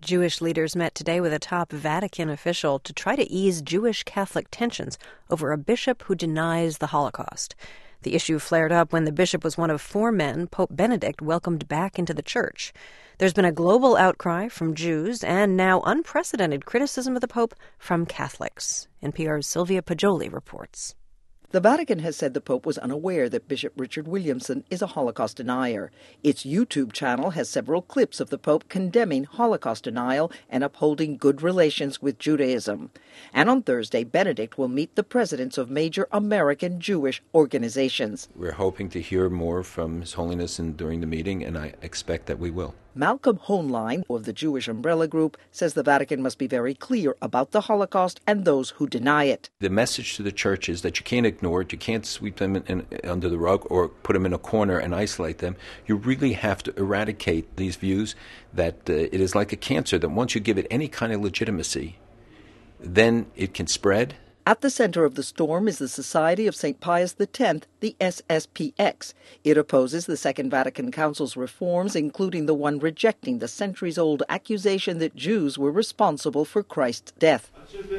Jewish leaders met today with a top Vatican official to try to ease Jewish-Catholic tensions over a bishop who denies the Holocaust. The issue flared up when the bishop was one of 4 men Pope Benedict welcomed back into the church. There's been a global outcry from Jews and now unprecedented criticism of the Pope from Catholics. NPR's Sylvia Poggioli reports. The Vatican has said the Pope was unaware that Bishop Richard Williamson is a Holocaust denier. Its YouTube channel has several clips of the Pope condemning Holocaust denial and upholding good relations with Judaism. And on Thursday, Benedict will meet the presidents of major American Jewish organizations. We're hoping to hear more from His Holiness during the meeting, and I expect that we will. Malcolm Hoenlein of the Jewish Umbrella Group says the Vatican must be very clear about the Holocaust and those who deny it. The message to the church is that you can't ignore it, you can't sweep them under the rug or put them in a corner and isolate them. You really have to eradicate these views that it is like a cancer, that once you give it any kind of legitimacy, then it can spread. At the center of the storm is the Society of St. Pius X, the SSPX. It opposes the Second Vatican Council's reforms, including the one rejecting the centuries-old accusation that Jews were responsible for Christ's death.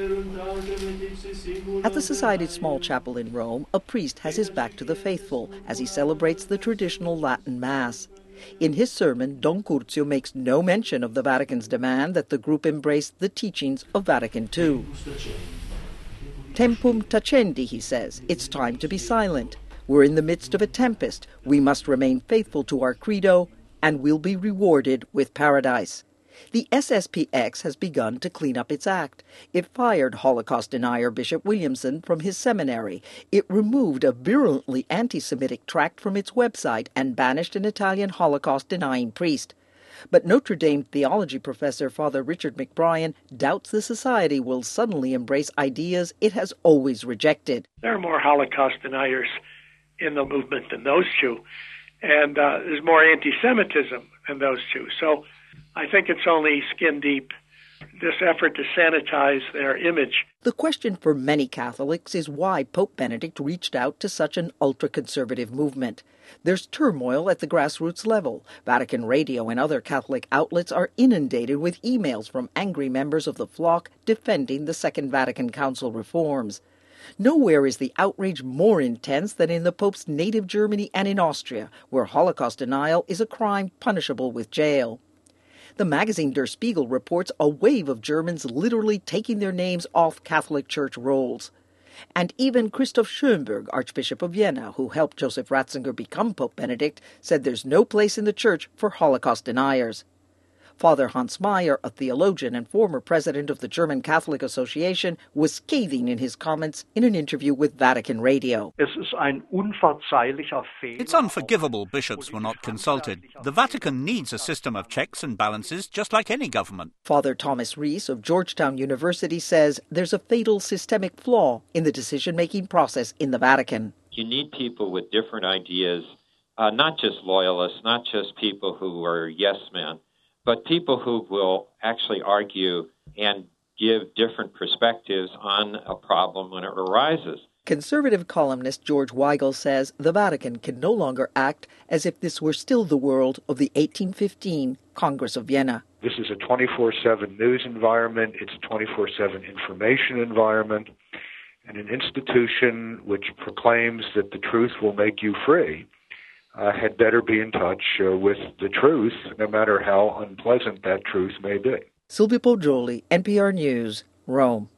At the Society's small chapel in Rome, a priest has his back to the faithful as he celebrates the traditional Latin Mass. In his sermon, Don Curzio makes no mention of the Vatican's demand that the group embrace the teachings of Vatican II. Tempum tacendi, he says. It's time to be silent. We're in the midst of a tempest. We must remain faithful to our credo, and we'll be rewarded with paradise. The SSPX has begun to clean up its act. It fired Holocaust denier Bishop Williamson from his seminary. It removed a virulently anti-Semitic tract from its website and banished an Italian Holocaust-denying priest. But Notre Dame theology professor Father Richard McBrien doubts the society will suddenly embrace ideas it has always rejected. There are more Holocaust deniers in the movement than those two, and there's more anti-Semitism than those two. So I think it's only skin deep, this effort to sanitize their image. The question for many Catholics is why Pope Benedict reached out to such an ultra-conservative movement. There's turmoil at the grassroots level. Vatican Radio and other Catholic outlets are inundated with emails from angry members of the flock defending the Second Vatican Council reforms. Nowhere is the outrage more intense than in the Pope's native Germany and in Austria, where Holocaust denial is a crime punishable with jail. The magazine Der Spiegel reports a wave of Germans literally taking their names off Catholic Church rolls. And even Christoph Schönberg, Archbishop of Vienna, who helped Joseph Ratzinger become Pope Benedict, said there's no place in the Church for Holocaust deniers. Father Hans Mayer, a theologian and former president of the German Catholic Association, was scathing in his comments in an interview with Vatican Radio. It's unforgivable bishops were not consulted. The Vatican needs a system of checks and balances, just like any government. Father Thomas Rees of Georgetown University says there's a fatal systemic flaw in the decision-making process in the Vatican. You need people with different ideas, not just loyalists, not just people who are yes men, but people who will actually argue and give different perspectives on a problem when it arises. Conservative columnist George Weigel says the Vatican can no longer act as if this were still the world of the 1815 Congress of Vienna. This is a 24/7 news environment. It's a 24/7 information environment. And an institution which proclaims that the truth will make you free had better be in touch with the truth, no matter how unpleasant that truth may be. Sylvia Poggioli, NPR News, Rome.